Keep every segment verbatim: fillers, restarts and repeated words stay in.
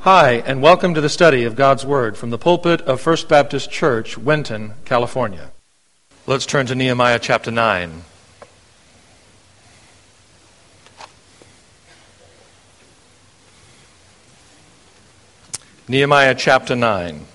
Hi, and welcome to the study of God's Word from the pulpit of First Baptist Church, Winton, California. Let's turn to Nehemiah chapter nine. Nehemiah chapter nine.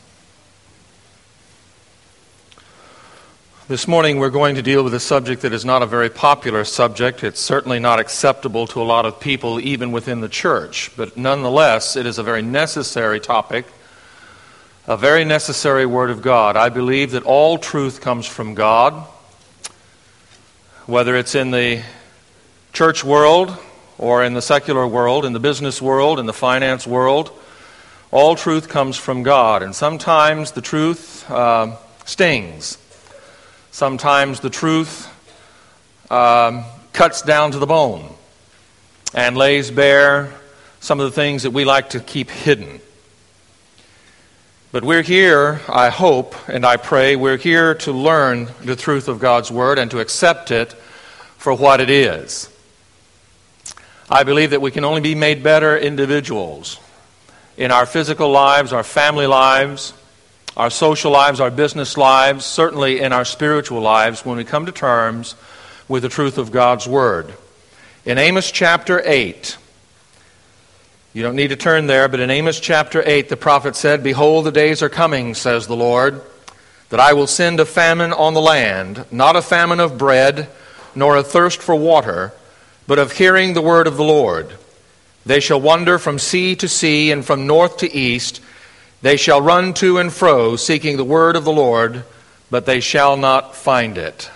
This morning we're going to deal with a subject that is not a very popular subject. It's certainly not acceptable to a lot of people, even within the church. But nonetheless, it is a very necessary topic, a very necessary Word of God. I believe that all truth comes from God, whether it's in the church world or in the secular world, in the business world, in the finance world. All truth comes from God, and sometimes the truth uh, stings. Sometimes the truth um, cuts down to the bone and lays bare some of the things that we like to keep hidden. But we're here, I hope, and I pray, we're here to learn the truth of God's Word and to accept it for what it is. I believe that we can only be made better individuals in our physical lives, our family lives, our social lives, our business lives, certainly in our spiritual lives, when we come to terms with the truth of God's Word. In Amos chapter eight, you don't need to turn there, but in Amos chapter eight, the prophet said, "Behold, the days are coming, says the Lord, that I will send a famine on the land, not a famine of bread, nor a thirst for water, but of hearing the word of the Lord. They shall wander from sea to sea, and from north to east. They shall run to and fro, seeking the word of the Lord, but they shall not find it."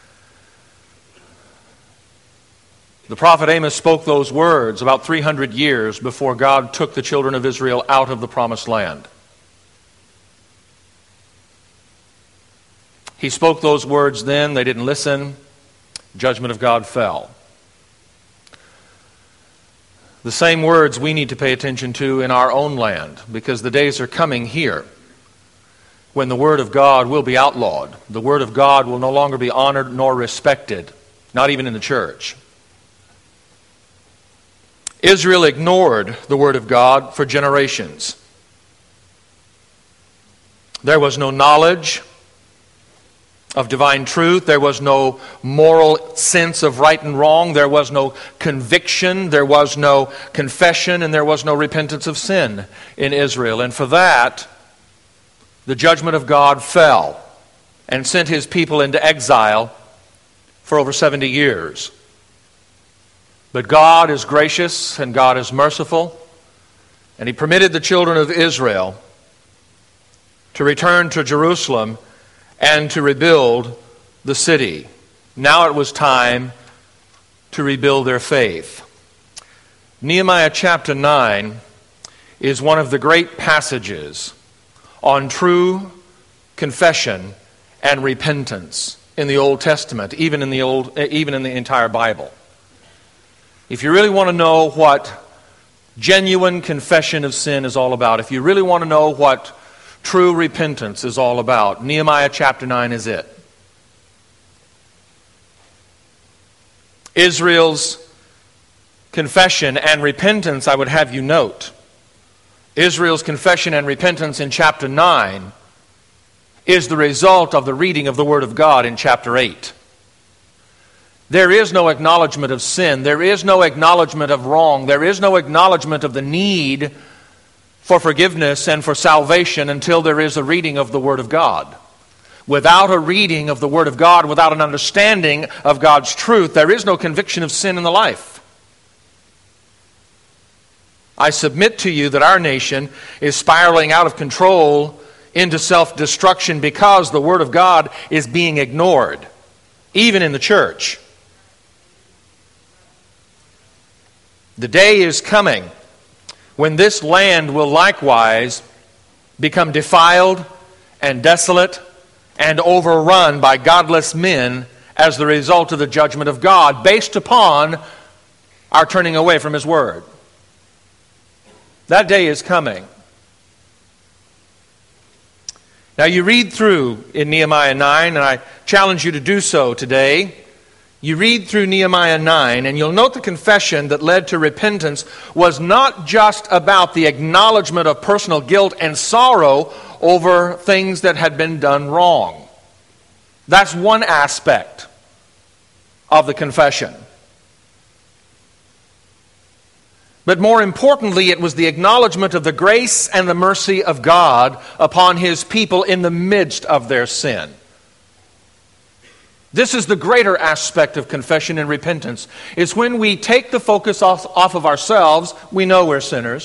The prophet Amos spoke those words about three hundred years before God took the children of Israel out of the promised land. He spoke those words then. They didn't listen. Judgment of God fell. The same words we need to pay attention to in our own land, because the days are coming here when the Word of God will be outlawed. The Word of God will no longer be honored nor respected, not even in the church. Israel ignored the Word of God for generations. There was no knowledge of divine truth. There was no moral sense of right and wrong. There was no conviction. There was no confession, and there was no repentance of sin in Israel. And for that, the judgment of God fell and sent His people into exile for over seventy years. But God is gracious and God is merciful, and He permitted the children of Israel to return to Jerusalem and to rebuild the city. Now it was time to rebuild their faith. Nehemiah chapter nine is one of the great passages on true confession and repentance in the Old Testament, even in the old, even in the entire Bible. If you really want to know what genuine confession of sin is all about, if you really want to know what true repentance is all about, Nehemiah chapter nine is it. Israel's confession and repentance, I would have you note, Israel's confession and repentance in chapter nine is the result of the reading of the Word of God in chapter eight. There is no acknowledgement of sin. There is no acknowledgement of wrong. There is no acknowledgement of the need for forgiveness and for salvation until there is a reading of the Word of God. Without a reading of the Word of God, without an understanding of God's truth, there is no conviction of sin in the life. I submit to you that our nation is spiraling out of control into self-destruction because the Word of God is being ignored, even in the church. The day is coming when this land will likewise become defiled and desolate and overrun by godless men as the result of the judgment of God based upon our turning away from His Word. That day is coming. Now you read through in Nehemiah nine, and I challenge you to do so today. You read through Nehemiah nine, and you'll note the confession that led to repentance was not just about the acknowledgement of personal guilt and sorrow over things that had been done wrong. That's one aspect of the confession. But more importantly, it was the acknowledgement of the grace and the mercy of God upon His people in the midst of their sin. This is the greater aspect of confession and repentance. It's when we take the focus off, off of ourselves, we know we're sinners,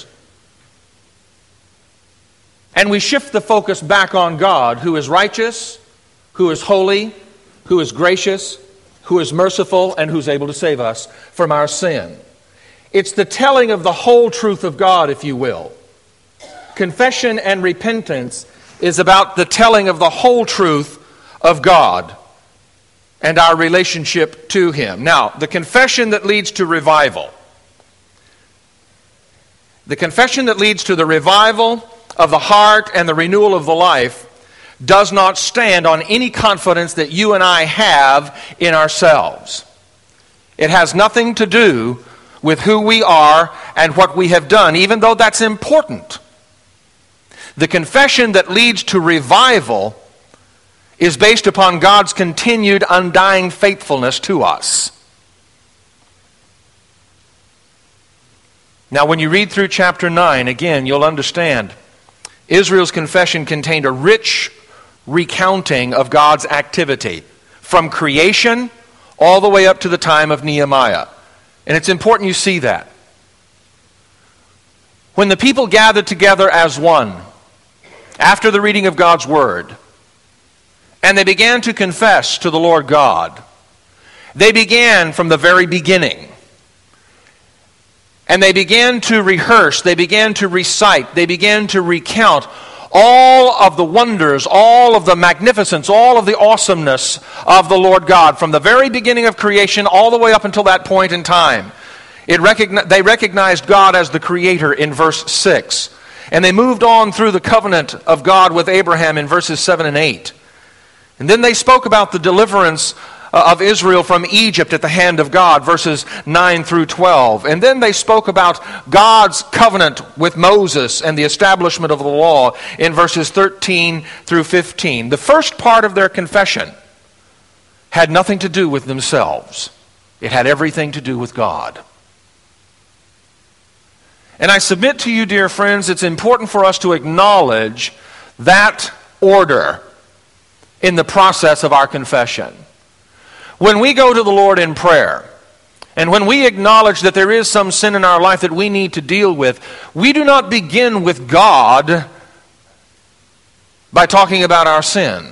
and we shift the focus back on God, who is righteous, who is holy, who is gracious, who is merciful, and who's able to save us from our sin. It's the telling of the whole truth of God, if you will. Confession and repentance is about the telling of the whole truth of God and our relationship to Him. Now, the confession that leads to revival. The confession that leads to the revival of the heart and the renewal of the life does not stand on any confidence that you and I have in ourselves. It has nothing to do with who we are and what we have done, even though that's important. The confession that leads to revival is based upon God's continued undying faithfulness to us. Now, when you read through chapter nine, again, you'll understand Israel's confession contained a rich recounting of God's activity from creation all the way up to the time of Nehemiah. And it's important you see that. When the people gathered together as one, after the reading of God's Word, and they began to confess to the Lord God, they began from the very beginning. And they began to rehearse, they began to recite, they began to recount all of the wonders, all of the magnificence, all of the awesomeness of the Lord God, from the very beginning of creation all the way up until that point in time. It recogni- they recognized God as the Creator in verse six. And they moved on through the covenant of God with Abraham in verses seven and eight. And then they spoke about the deliverance of Israel from Egypt at the hand of God, verses nine through twelve. And then they spoke about God's covenant with Moses and the establishment of the law in verses thirteen through fifteen. The first part of their confession had nothing to do with themselves. It had everything to do with God. And I submit to you, dear friends, it's important for us to acknowledge that order in the process of our confession. When we go to the Lord in prayer, and when we acknowledge that there is some sin in our life that we need to deal with, we do not begin with God by talking about our sin.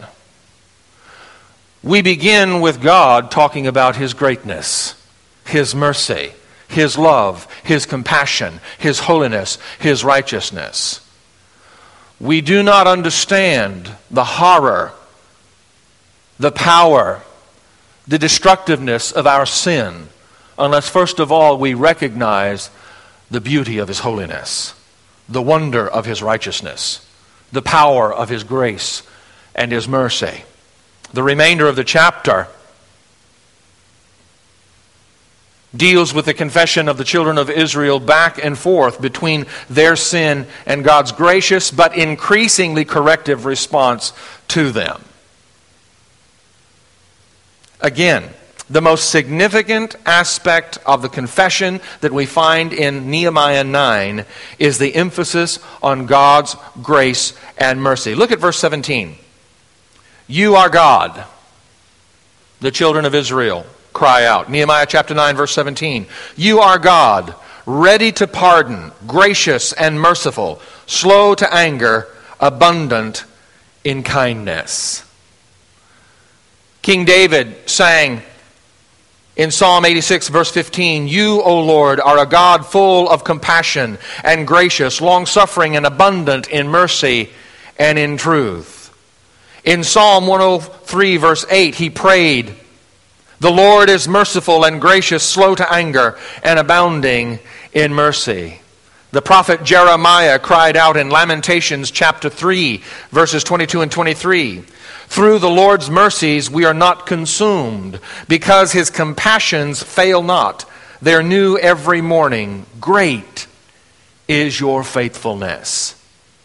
We begin with God talking about His greatness, His mercy, His love, His compassion, His holiness, His righteousness. We do not understand the horror, the power, the destructiveness of our sin unless first of all we recognize the beauty of His holiness, the wonder of His righteousness, the power of His grace and His mercy. The remainder of the chapter deals with the confession of the children of Israel back and forth between their sin and God's gracious but increasingly corrective response to them. Again, the most significant aspect of the confession that we find in Nehemiah nine is the emphasis on God's grace and mercy. Look at verse seventeen. You are God, the children of Israel cry out. Nehemiah chapter nine, verse seventeen. You are God, ready to pardon, gracious and merciful, slow to anger, abundant in kindness. King David sang in Psalm eighty-six, verse fifteen, You, O Lord, are a God full of compassion and gracious, long-suffering and abundant in mercy and in truth. In Psalm one oh three, verse eight, he prayed, The Lord is merciful and gracious, slow to anger, and abounding in mercy. The prophet Jeremiah cried out in Lamentations chapter three, verses twenty-two and twenty-three, Through the Lord's mercies we are not consumed, because his compassions fail not. They're new every morning. Great is your faithfulness.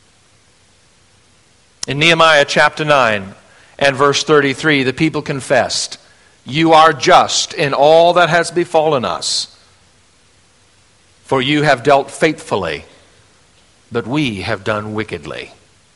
In Nehemiah chapter nine and verse thirty-three, the people confessed, "You are just in all that has befallen us, for you have dealt faithfully, but we have done wickedly."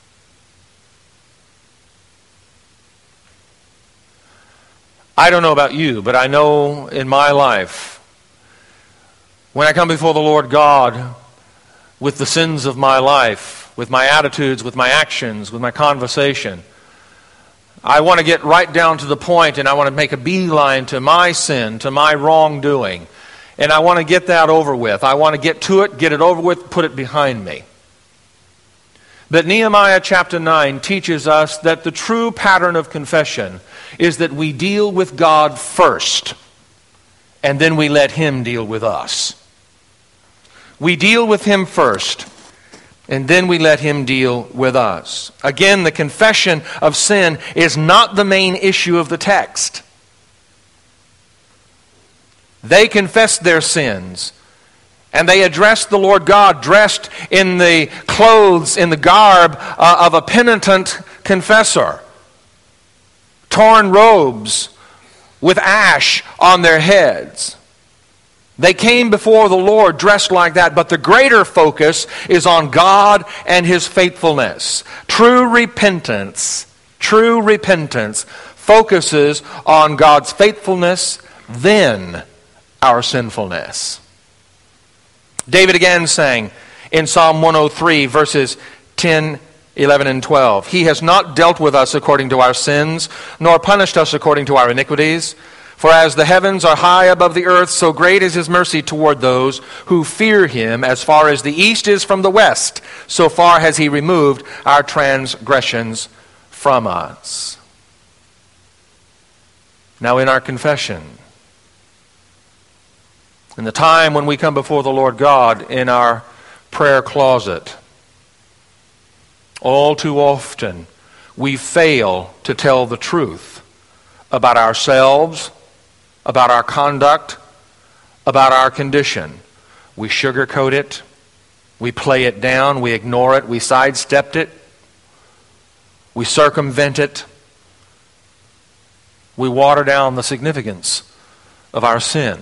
I don't know about you, but I know in my life, when I come before the Lord God with the sins of my life, with my attitudes, with my actions, with my conversation, I want to get right down to the point, and I want to make a beeline to my sin, to my wrongdoing. And I want to get that over with. I want to get to it, get it over with, put it behind me. But Nehemiah chapter nine teaches us that the true pattern of confession is that we deal with God first, and then we let him deal with us. We deal with him first, and then we let him deal with us. Again, the confession of sin is not the main issue of the text. They confessed their sins, and they addressed the Lord God dressed in the clothes, in the garb uh, of a penitent confessor. Torn robes with ash on their heads. They came before the Lord dressed like that, but the greater focus is on God and his faithfulness. True repentance, true repentance focuses on God's faithfulness, then our sinfulness. David again sang in Psalm one oh three, verses ten, eleven, and twelve, "He has not dealt with us according to our sins, nor punished us according to our iniquities. For as the heavens are high above the earth, so great is his mercy toward those who fear him. As far as the east is from the west, so far has he removed our transgressions from us." Now in our confession, in the time when we come before the Lord God in our prayer closet, all too often we fail to tell the truth about ourselves, about our conduct, about our condition. We sugarcoat it, we play it down, we ignore it, we sidestep it, we circumvent it, we water down the significance of our sin.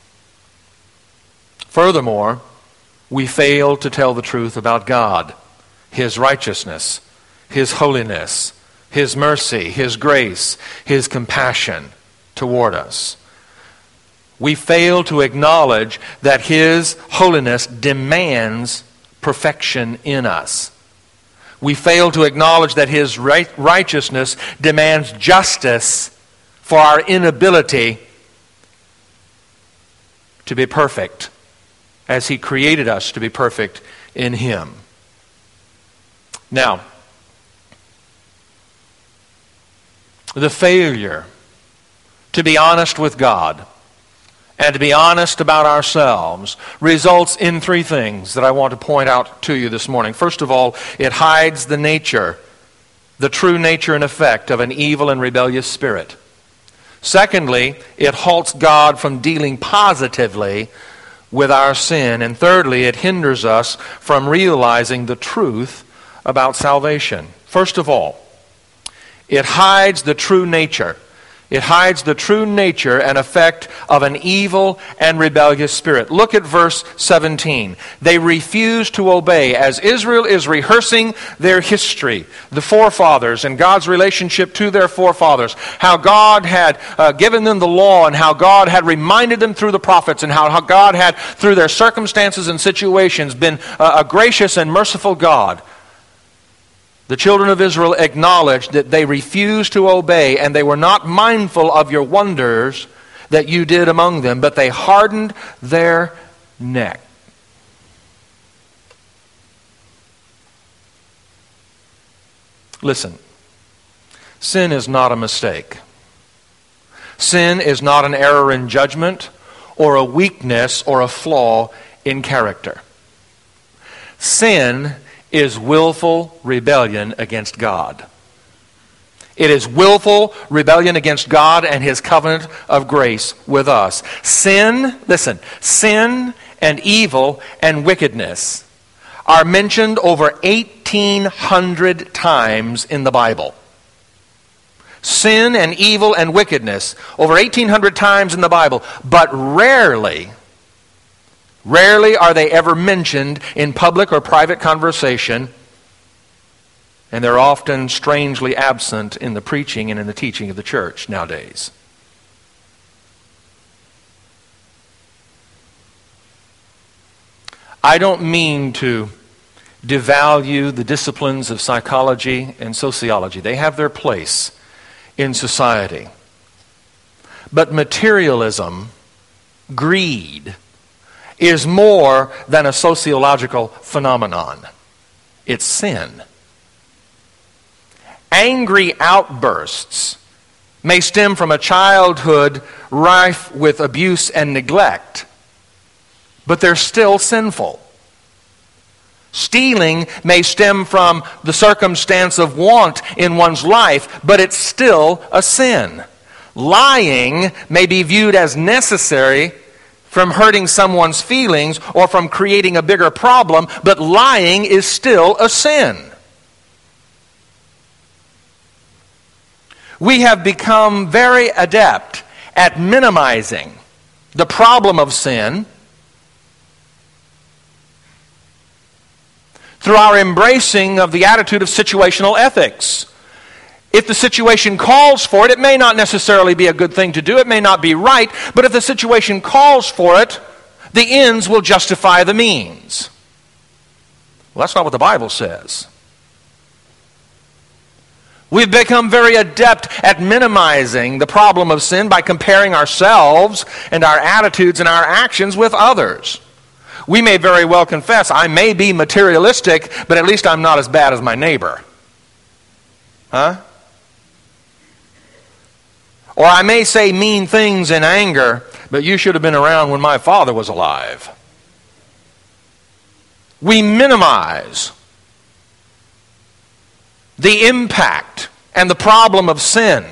Furthermore, we fail to tell the truth about God, his righteousness, his holiness, his mercy, his grace, his compassion toward us. We fail to acknowledge that his holiness demands perfection in us. We fail to acknowledge that his right- righteousness demands justice for our inability to be perfect, as he created us to be perfect in him. Now, the failure to be honest with God and to be honest about ourselves results in three things that I want to point out to you this morning. First of all, it hides the nature, the true nature and effect of an evil and rebellious spirit. Secondly, it halts God from dealing positively with our sin. And thirdly, it hinders us from realizing the truth about salvation. First of all, it hides the true nature. It hides the true nature and effect of an evil and rebellious spirit. Look at verse seventeen. They refuse to obey. As Israel is rehearsing their history, the forefathers and God's relationship to their forefathers, how God had uh, given them the law and how God had reminded them through the prophets and how, how God had, through their circumstances and situations, been uh, a gracious and merciful God. The children of Israel acknowledged that they refused to obey, and they were not mindful of your wonders that you did among them, but they hardened their neck. Listen, sin is not a mistake. Sin is not an error in judgment or a weakness or a flaw in character. Sin is willful rebellion against God. It is willful rebellion against God and His covenant of grace with us. Sin, listen, sin and evil and wickedness are mentioned over eighteen hundred times in the Bible. Sin and evil and wickedness over eighteen hundred times in the Bible, but rarely, rarely are they ever mentioned in public or private conversation. And they're often strangely absent in the preaching and in the teaching of the church nowadays. I don't mean to devalue the disciplines of psychology and sociology. They have their place in society. But materialism, greed, is more than a sociological phenomenon. It's sin. Angry outbursts may stem from a childhood rife with abuse and neglect, but they're still sinful. Stealing may stem from the circumstance of want in one's life, but it's still a sin. Lying may be viewed as necessary from hurting someone's feelings or from creating a bigger problem, but lying is still a sin. We have become very adept at minimizing the problem of sin through our embracing of the attitude of situational ethics. If the situation calls for it, it may not necessarily be a good thing to do, it may not be right, but if the situation calls for it, the ends will justify the means. Well, that's not what the Bible says. We've become very adept at minimizing the problem of sin by comparing ourselves and our attitudes and our actions with others. We may very well confess, I may be materialistic, but at least I'm not as bad as my neighbor. Huh? Or I may say mean things in anger, but you should have been around when my father was alive. We minimize the impact and the problem of sin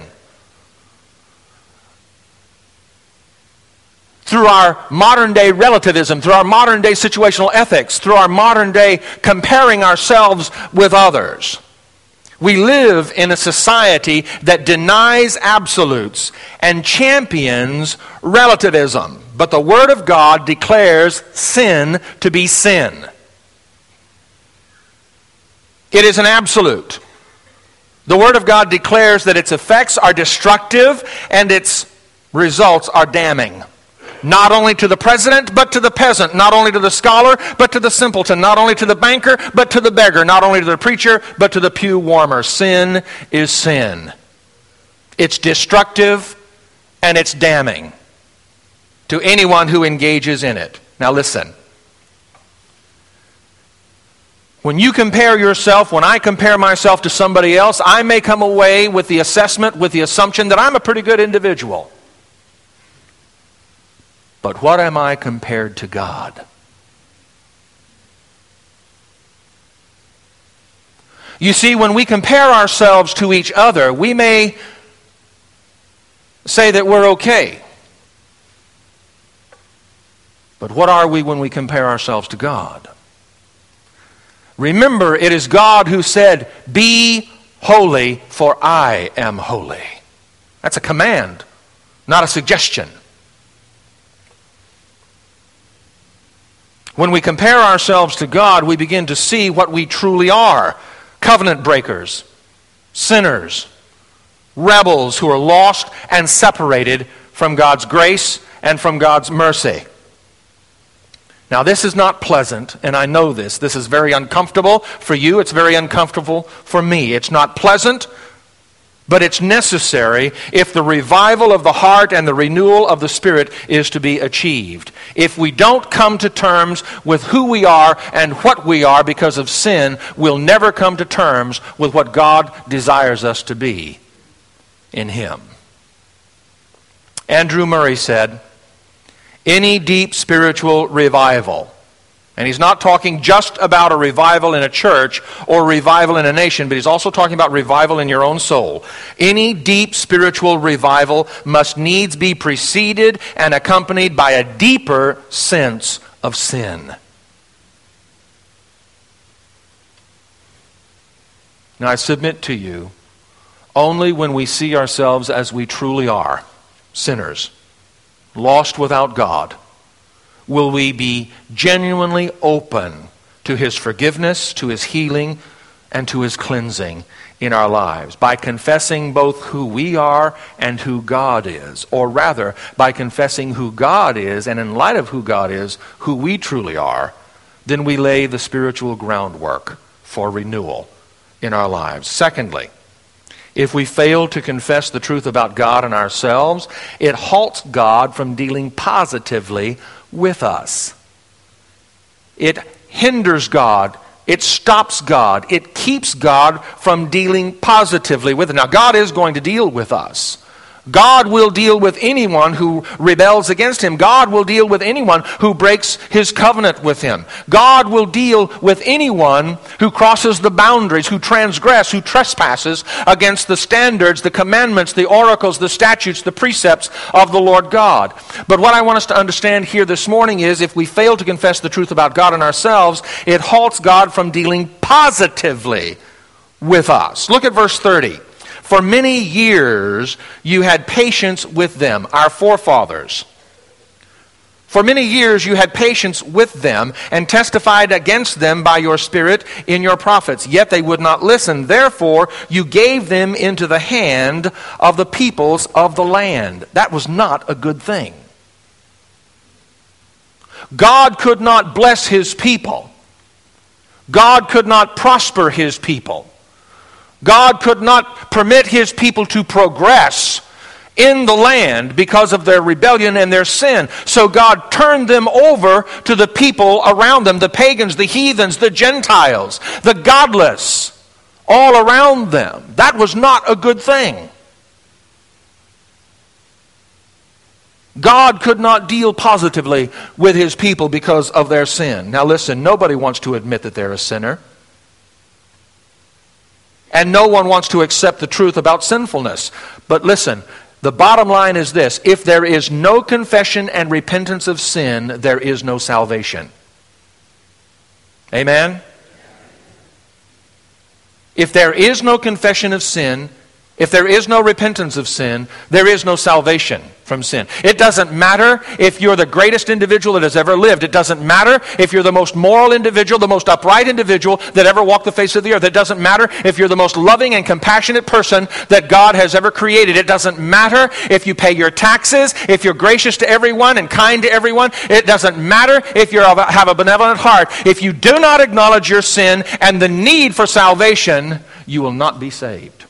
through our modern day relativism, through our modern day situational ethics, through our modern day comparing ourselves with others. We live in a society that denies absolutes and champions relativism. But the Word of God declares sin to be sin. It is an absolute. The Word of God declares that its effects are destructive and its results are damning. Not only to the president, but to the peasant. Not only to the scholar, but to the simpleton. Not only to the banker, but to the beggar. Not only to the preacher, but to the pew warmer. Sin is sin. It's destructive and it's damning to anyone who engages in it. Now listen. When you compare yourself, when I compare myself to somebody else, I may come away with the assessment, with the assumption that I'm a pretty good individual. But what am I compared to God? You see, when we compare ourselves to each other, we may say that we're okay. But what are we when we compare ourselves to God? Remember, it is God who said, "Be holy, for I am holy." That's a command, not a suggestion. When we compare ourselves to God, we begin to see what we truly are. Covenant breakers, sinners, rebels who are lost and separated from God's grace and from God's mercy. Now, this is not pleasant, and I know this. This is very uncomfortable for you. It's very uncomfortable for me. It's not pleasant, but it's necessary if the revival of the heart and the renewal of the Spirit is to be achieved. If we don't come to terms with who we are and what we are because of sin, we'll never come to terms with what God desires us to be in Him. Andrew Murray said, "Any deep spiritual revival And he's not talking just about a revival in a church or revival in a nation, but he's also talking about revival in your own soul. Any deep spiritual revival must needs be preceded and accompanied by a deeper sense of sin. Now, I submit to you, only when we see ourselves as we truly are, sinners, lost without God, will we be genuinely open to His forgiveness, to His healing, and to His cleansing in our lives. By confessing both who we are and who God is. Or rather, by confessing who God is, and in light of who God is, who we truly are, then we lay the spiritual groundwork for renewal in our lives. Secondly, if we fail to confess the truth about God and ourselves, it halts God from dealing positively with us. It hinders God. It stops God. It keeps God from dealing positively with us. Now, God is going to deal with us. God will deal with anyone who rebels against Him. God will deal with anyone who breaks His covenant with Him. God will deal with anyone who crosses the boundaries, who transgress, who trespasses against the standards, the commandments, the oracles, the statutes, the precepts of the Lord God. But what I want us to understand here this morning is if we fail to confess the truth about God and ourselves, it halts God from dealing positively with us. Look at verse thirty. For many years you had patience with them, our forefathers. For many years you had patience with them and testified against them by your Spirit in your prophets. Yet they would not listen. Therefore you gave them into the hand of the peoples of the land. That was not a good thing. God could not bless His people. God could not prosper His people. God could not permit His people to progress in the land because of their rebellion and their sin. So God turned them over to the people around them, the pagans, the heathens, the Gentiles, the godless, all around them. That was not a good thing. God could not deal positively with His people because of their sin. Now listen, nobody wants to admit that they're a sinner. And no one wants to accept the truth about sinfulness. But listen, the bottom line is this. If there is no confession and repentance of sin, there is no salvation. Amen? If there is no confession of sin, if there is no repentance of sin, there is no salvation from sin. It doesn't matter if you're the greatest individual that has ever lived. It doesn't matter if you're the most moral individual, the most upright individual that ever walked the face of the earth. It doesn't matter if you're the most loving and compassionate person that God has ever created. It doesn't matter if you pay your taxes, if you're gracious to everyone and kind to everyone. It doesn't matter if you have a benevolent heart. If you do not acknowledge your sin and the need for salvation, you will not be saved.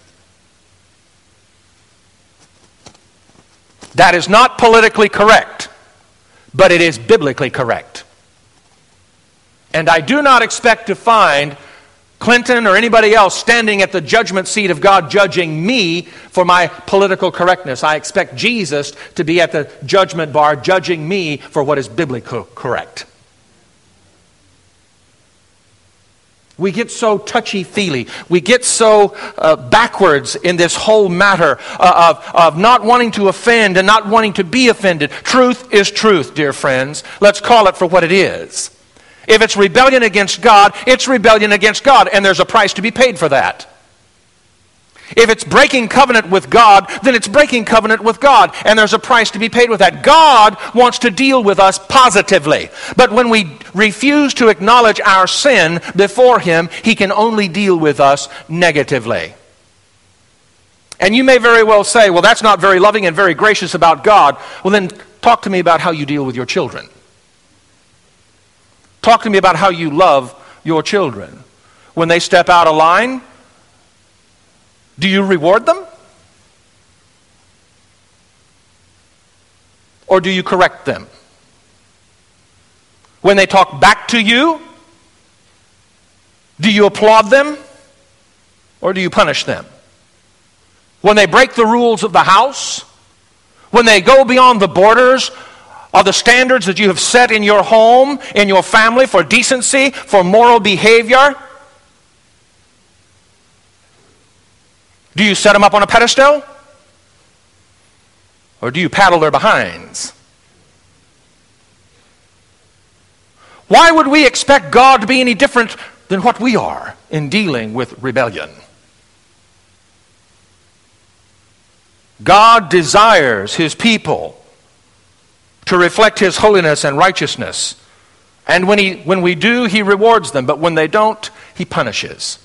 That is not politically correct, but it is biblically correct. And I do not expect to find Clinton or anybody else standing at the judgment seat of God judging me for my political correctness. I expect Jesus to be at the judgment bar judging me for what is biblically correct. We get so touchy-feely. We get so uh, backwards in this whole matter uh, of, of not wanting to offend and not wanting to be offended. Truth is truth, dear friends. Let's call it for what it is. If it's rebellion against God, it's rebellion against God, and there's a price to be paid for that. If it's breaking covenant with God, then it's breaking covenant with God, and there's a price to be paid with that. God wants to deal with us positively. But when we refuse to acknowledge our sin before Him, He can only deal with us negatively. And you may very well say, well, that's not very loving and very gracious about God. Well, then talk to me about how you deal with your children. Talk to me about how you love your children. When they step out of line, do you reward them? Or do you correct them? When they talk back to you, do you applaud them? Or do you punish them? When they break the rules of the house, when they go beyond the borders Are the standards that you have set in your home, in your family, for decency, for moral behavior? Do you set them up on a pedestal? Or do you paddle their behinds? Why would we expect God to be any different than what we are in dealing with rebellion? God desires His people to reflect His holiness and righteousness. And when, he, when we do, He rewards them. But when they don't, He punishes.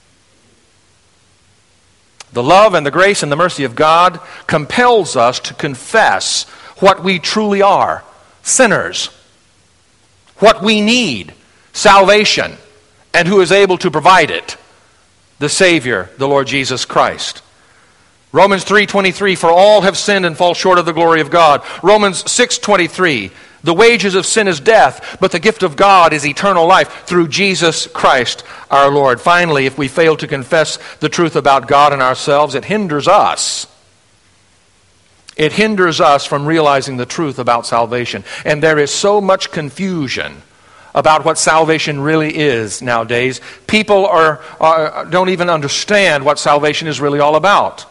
The love and the grace and the mercy of God compels us to confess what we truly are, sinners, what we need, salvation, and who is able to provide it, the Savior, the Lord Jesus Christ. Romans three twenty-three, for all have sinned and fall short of the glory of God. Romans six twenty-three, the wages of sin is death, but the gift of God is eternal life through Jesus Christ our Lord. Finally, if we fail to confess the truth about God and ourselves, it hinders us. It hinders us from realizing the truth about salvation. And there is so much confusion about what salvation really is nowadays. People are, are don't even understand what salvation is really all about.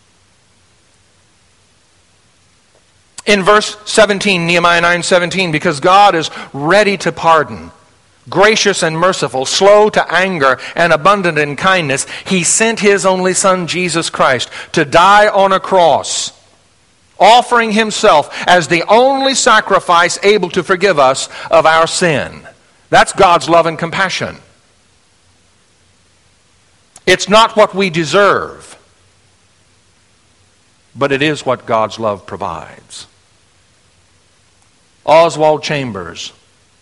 In verse seventeen, Nehemiah nine seventeen, because God is ready to pardon, gracious and merciful, slow to anger, and abundant in kindness, He sent His only Son, Jesus Christ, to die on a cross, offering Himself as the only sacrifice able to forgive us of our sin. That's God's love and compassion. It's not what we deserve, but it is what God's love provides. Oswald Chambers,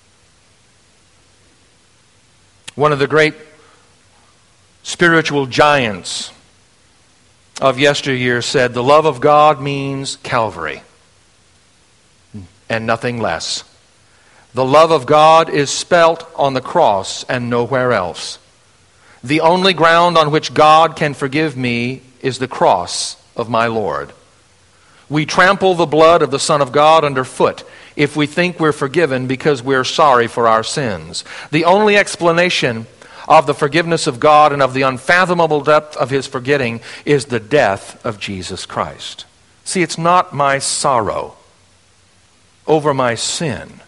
one of the great spiritual giants of yesteryear, said, the love of God means Calvary and nothing less. The love of God is spelt on the cross and nowhere else. The only ground on which God can forgive me is the cross of my Lord. We trample the blood of the Son of God underfoot if we think we're forgiven because we're sorry for our sins. The only explanation of the forgiveness of God and of the unfathomable depth of His forgetting is the death of Jesus Christ. See, it's not my sorrow over my sin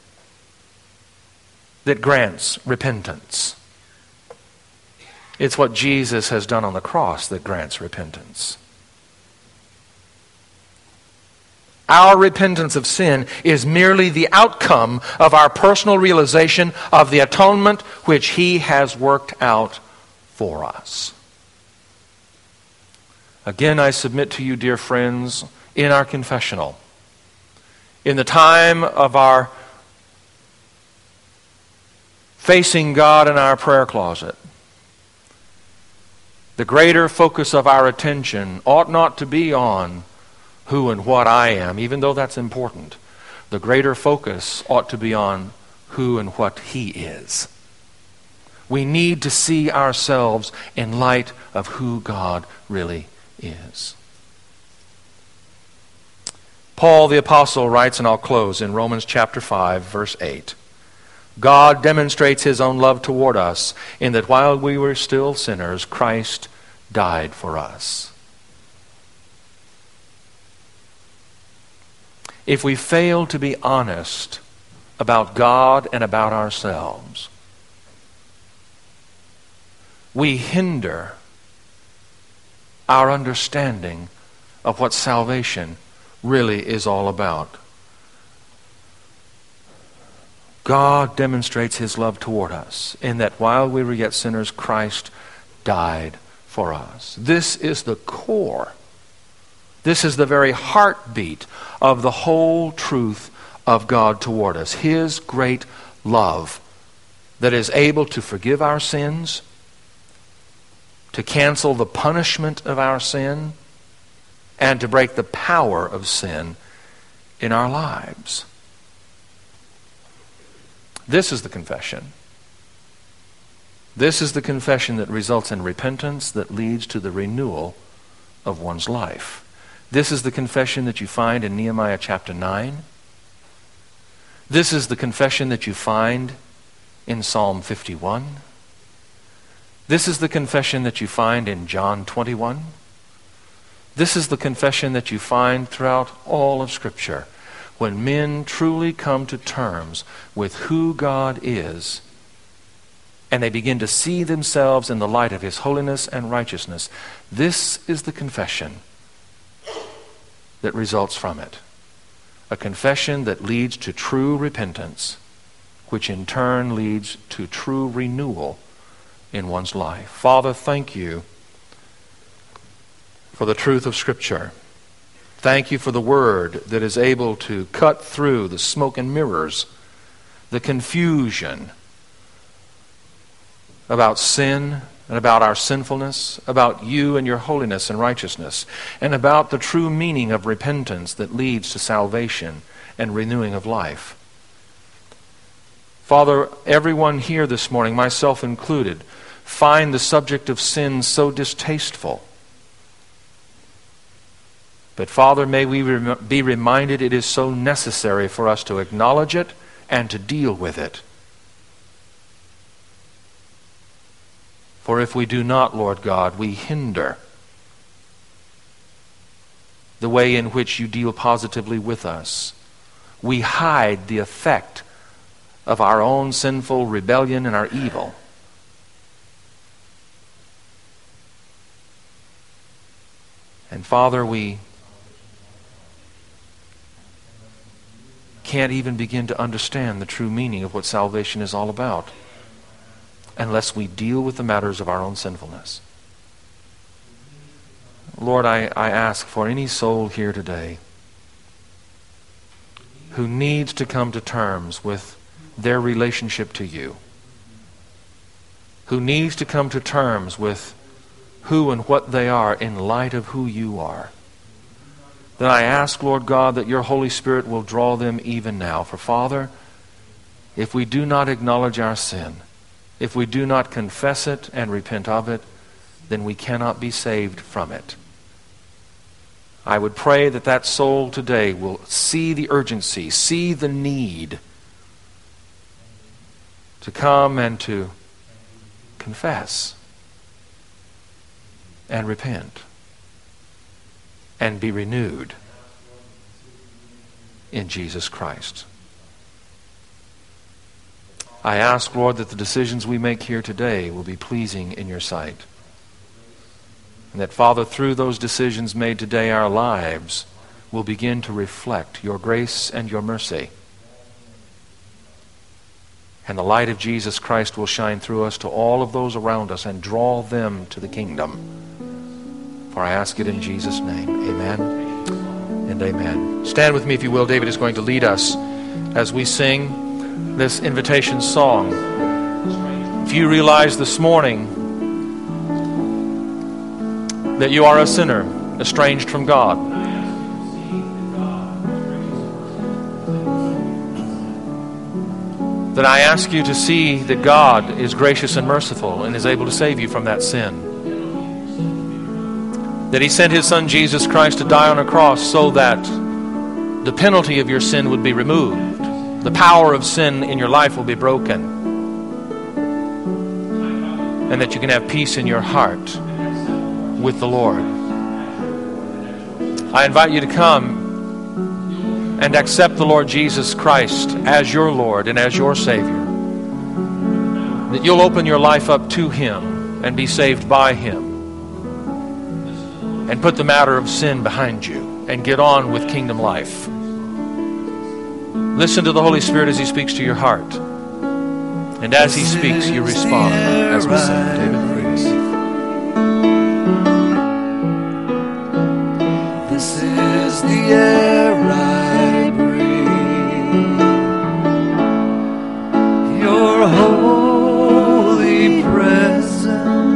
that grants repentance. It's what Jesus has done on the cross that grants repentance. Our repentance of sin is merely the outcome of our personal realization of the atonement which He has worked out for us. Again, I submit to you, dear friends, in our confessional, in the time of our facing God in our prayer closet, the greater focus of our attention ought not to be on who and what I am, even though that's important. The greater focus ought to be on who and what He is. We need to see ourselves in light of who God really is. Paul the Apostle writes, and I'll close, in Romans chapter five, verse eight. God demonstrates His own love toward us in that while we were still sinners, Christ died for us. If we fail to be honest about God and about ourselves, we hinder our understanding of what salvation really is all about. God demonstrates His love toward us in that while we were yet sinners, Christ died for us. This is the core. This is the very heartbeat of the whole truth of God toward us. His great love that is able to forgive our sins, to cancel the punishment of our sin, and to break the power of sin in our lives. This is the confession. This is the confession that results in repentance that leads to the renewal of one's life. This is the confession that you find in Nehemiah chapter nine. This is the confession that you find in Psalm fifty-one. This is the confession that you find in John twenty-one. This is the confession that you find throughout all of Scripture. When men truly come to terms with who God is, and they begin to see themselves in the light of His holiness and righteousness, this is the confession that results from it. A confession that leads to true repentance, which in turn leads to true renewal in one's life. Father, thank you for the truth of Scripture. Thank you for the Word that is able to cut through the smoke and mirrors, the confusion about sin and about our sinfulness, about you and your holiness and righteousness, and about the true meaning of repentance that leads to salvation and renewing of life. Father, everyone here this morning, myself included, find the subject of sin so distasteful. But Father, may we rem- be reminded it is so necessary for us to acknowledge it and to deal with it. For if we do not, Lord God, we hinder the way in which you deal positively with us. We hide the effect of our own sinful rebellion and our evil. And Father, we can't even begin to understand the true meaning of what salvation is all about unless we deal with the matters of our own sinfulness. Lord, I, I ask for any soul here today who needs to come to terms with their relationship to you, who needs to come to terms with who and what they are in light of who you are, then I ask, Lord God, that your Holy Spirit will draw them even now. For Father, if we do not acknowledge our sin, if we do not confess it and repent of it, then we cannot be saved from it. I would pray that that soul today will see the urgency, see the need to come and to confess and repent and be renewed in Jesus Christ. I ask, Lord, that the decisions we make here today will be pleasing in your sight. And that, Father, through those decisions made today, our lives will begin to reflect your grace and your mercy. And the light of Jesus Christ will shine through us to all of those around us and draw them to the kingdom. For I ask it in Jesus' name. Amen and amen. Stand with me, if you will. David is going to lead us as we sing this invitation song. If you realize this morning that you are a sinner, estranged from God, then I ask you to see that God is gracious and merciful and is able to save you from that sin. That He sent His Son Jesus Christ to die on a cross so that the penalty of your sin would be removed. The power of sin in your life will be broken. And that you can have peace in your heart with the Lord. I invite you to come and accept the Lord Jesus Christ as your Lord and as your Savior. That you'll open your life up to Him and be saved by Him. And put the matter of sin behind you and get on with kingdom life. Listen to the Holy Spirit as He speaks to your heart. And as He speaks, you respond as we sing. David, lead us. This is the air I breathe. Your holy presence.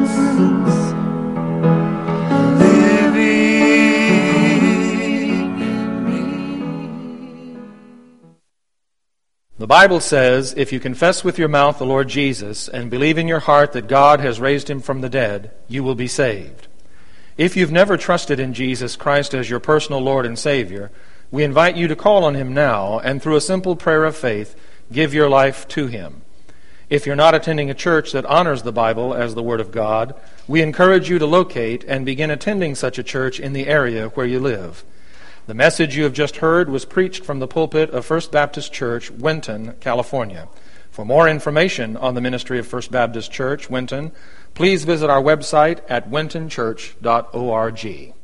The Bible says, if you confess with your mouth the Lord Jesus and believe in your heart that God has raised Him from the dead, you will be saved. If you've never trusted in Jesus Christ as your personal Lord and Savior, We invite you to call on him now and through a simple prayer of faith, give your life to him. If you're not attending a church that honors the Bible as the Word of God, we encourage you to locate and begin attending such a church in the area where you live. The message you have just heard was preached from the pulpit of First Baptist Church, Winton, California. For more information on the ministry of First Baptist Church, Winton, please visit our website at winton church dot org.